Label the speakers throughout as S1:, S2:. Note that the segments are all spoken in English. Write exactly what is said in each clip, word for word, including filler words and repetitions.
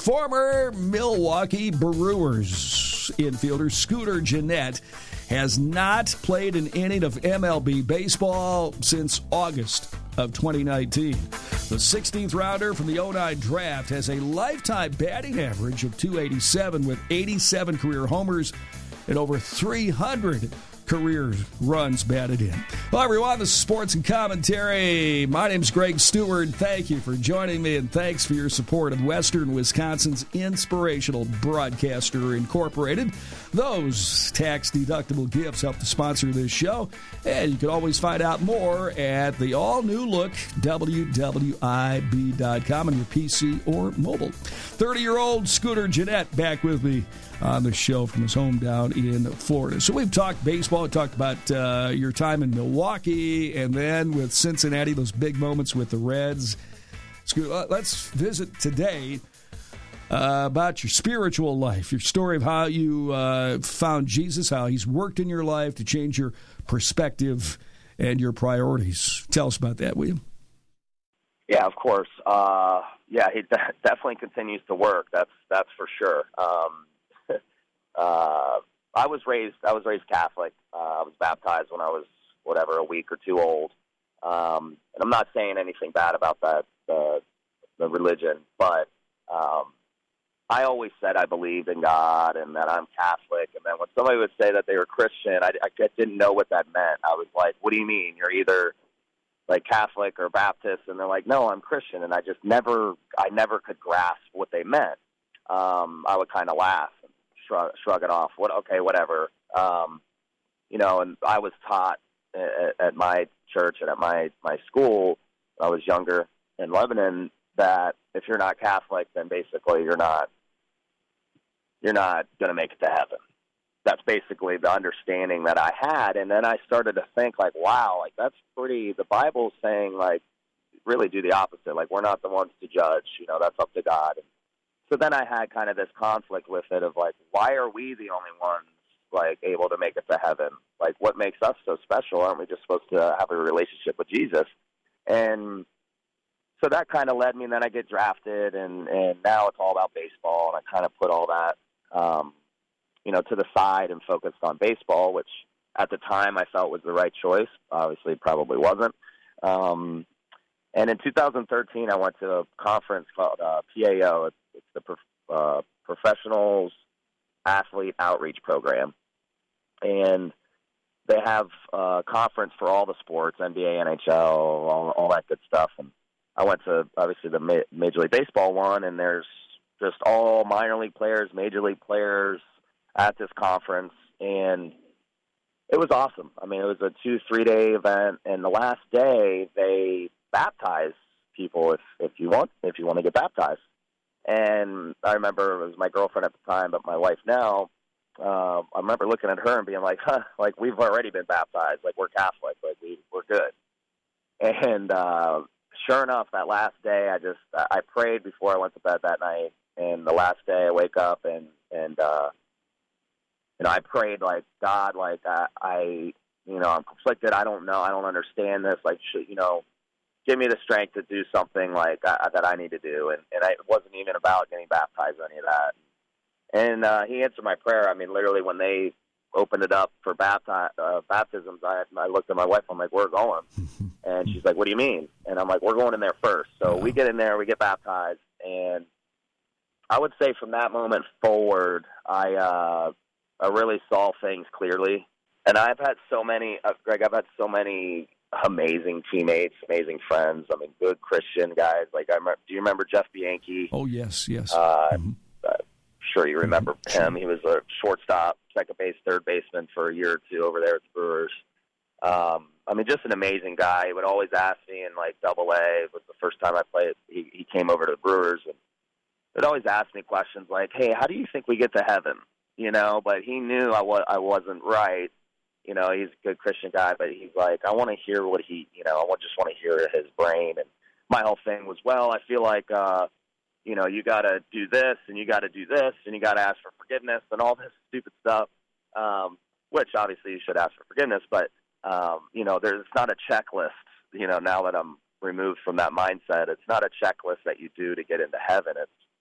S1: Former Milwaukee Brewers infielder Scooter Gennett has not played an inning of M L B baseball since August of twenty nineteen. The sixteenth rounder from the oh nine draft has a lifetime batting average of two eighty-seven with eighty-seven career homers and over three hundred career runs batted in. Well, everyone, this is Sports and Commentary. My name's Greg Stewart. Thank you for joining me, and thanks for your support of Western Wisconsin's Inspirational Broadcaster Incorporated. Those tax-deductible gifts help to sponsor this show, and you can always find out more at the all-new look W W I B dot com on your P C or mobile. thirty-year-old Scooter Gennett back with me on the show from his home down in Florida. So we've talked baseball, we talked about uh, your time in Milwaukee, and then with Cincinnati, those big moments with the Reds. Scooter, let's visit today uh, about your spiritual life, your story of how you uh, found Jesus, how he's worked in your life to change your perspective and your priorities. Tell us about that, will you?
S2: Yeah, of course. Uh, yeah, he de- definitely continues to work. That's that's for sure. Um, Uh, I was raised. I was raised Catholic. Uh, I was baptized when I was whatever a week or two old. Um, and I'm not saying anything bad about that uh, the religion, but um, I always said I believed in God and that I'm Catholic. And then when somebody would say that they were Christian, I, I didn't know what that meant. I was like, "What do you mean? You're either like Catholic or Baptist?" And they're like, "No, I'm Christian." And I just never, I never could grasp what they meant. Um, I would kind of laugh. Shrug, shrug it off. What? Okay, whatever. Um, you know, and I was taught at, at my church and at my, my school when I was younger in Lebanon that if you're not Catholic, then basically you're not you're not going to make it to heaven. That's basically the understanding that I had. And then I started to think, like, wow, like that's pretty. The Bible's saying, like, really do the opposite. Like, we're not the ones to judge. You know, that's up to God. So then I had kind of this conflict with it of, like, why are we the only ones, like, able to make it to heaven? Like, what makes us so special? Aren't we just supposed to have a relationship with Jesus? And so that kind of led me, and then I get drafted, and, and now it's all about baseball, and I kind of put all that, um, you know, to the side and focused on baseball, which at the time I felt was the right choice. Obviously, it probably wasn't. Um, and in two thousand thirteen, I went to a conference called uh, P A O. It's, it's the Prof, uh, Professionals Athlete Outreach Program. And they have a conference for all the sports, N B A, N H L, all, all that good stuff. And I went to, obviously, the Ma- Major League Baseball one, and there's just all minor league players, major league players at this conference. And it was awesome. I mean, it was a two, three-day event, and the last day they baptize people if, if you want if you want to get baptized. And I remember it was my girlfriend at the time, but my wife now, uh, I remember looking at her and being like, huh, like, we've already been baptized. Like, we're Catholic. Like, we, we're good. And uh, sure enough, that last day, I just, I prayed before I went to bed that night. And the last day I wake up and, and, uh, you know, I prayed, like, God, like, I, I, you know, I'm conflicted. I don't know. I don't understand this. Like, should, you know, give me the strength to do something like uh, that I need to do. And, and I, it wasn't even about getting baptized or any of that. And uh, he answered my prayer. I mean, literally when they opened it up for bapti- uh, baptisms, I, I looked at my wife. I'm like, we're going. And she's like, what do you mean? And I'm like, we're going in there first. So we get in there, we get baptized. And I would say from that moment forward, I, uh, I really saw things clearly. And I've had so many, uh, Greg, I've had so many amazing teammates, amazing friends. I mean, good Christian guys. Like, I remember, do you remember Jeff Bianchi?
S1: Oh, yes, yes.
S2: Uh,
S1: mm-hmm.
S2: uh, sure you remember
S1: mm-hmm.
S2: him. He was a shortstop, second base, third baseman for a year or two over there at the Brewers. Um, I mean, just an amazing guy. He would always ask me in, like, double A. It was the first time I played. He, he came over to the Brewers, and he'd always ask me questions like, hey, how do you think we get to heaven? You know, but he knew I, wa- I wasn't right. You know, he's a good Christian guy, but he's like, I want to hear what he, you know, I just want to hear his brain. And my whole thing was, well, I feel like, uh, you know, you got to do this and you got to do this and you got to ask for forgiveness and all this stupid stuff, um, which obviously you should ask for forgiveness. But, um, you know, there's not a checklist, you know, now that I'm removed from that mindset. It's not a checklist that you do to get into heaven. It's,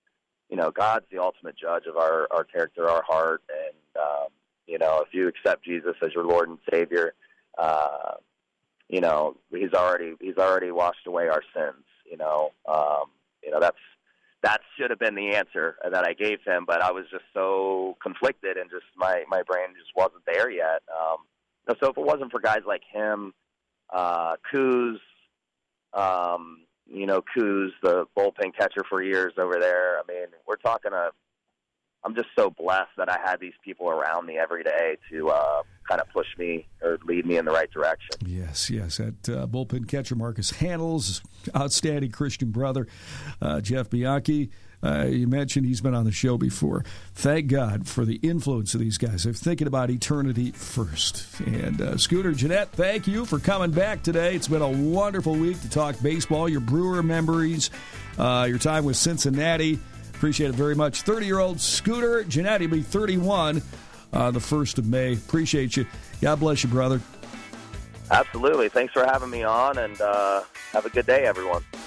S2: you know, God's the ultimate judge of our, our character, our heart. And, um, you know, if you accept Jesus as your Lord and Savior, uh, you know, he's already, he's already washed away our sins, you know. Um, you know, that's, that should have been the answer that I gave him, but I was just so conflicted and just my, my brain just wasn't there yet. Um, so if it wasn't for guys like him, uh, Kuz, um, you know, Kuz, the bullpen catcher for years over there. I mean, we're talking a, I'm just so blessed that I had these people around me every day to uh, kind of push me or lead me in the right direction.
S1: Yes, yes. That uh, bullpen catcher, Marcus Hanels, outstanding Christian brother, uh, Jeff Bianchi. Uh, you mentioned he's been on the show before. Thank God for the influence of these guys. They're thinking about eternity first. And uh, Scooter Gennett, thank you for coming back today. It's been a wonderful week to talk baseball, your Brewer memories, uh, your time with Cincinnati. Appreciate it very much. thirty-year-old Scooter Gennett, he'll be thirty-one uh, the first of May. Appreciate you. God bless you, brother.
S2: Absolutely. Thanks for having me on, and uh, have a good day, everyone.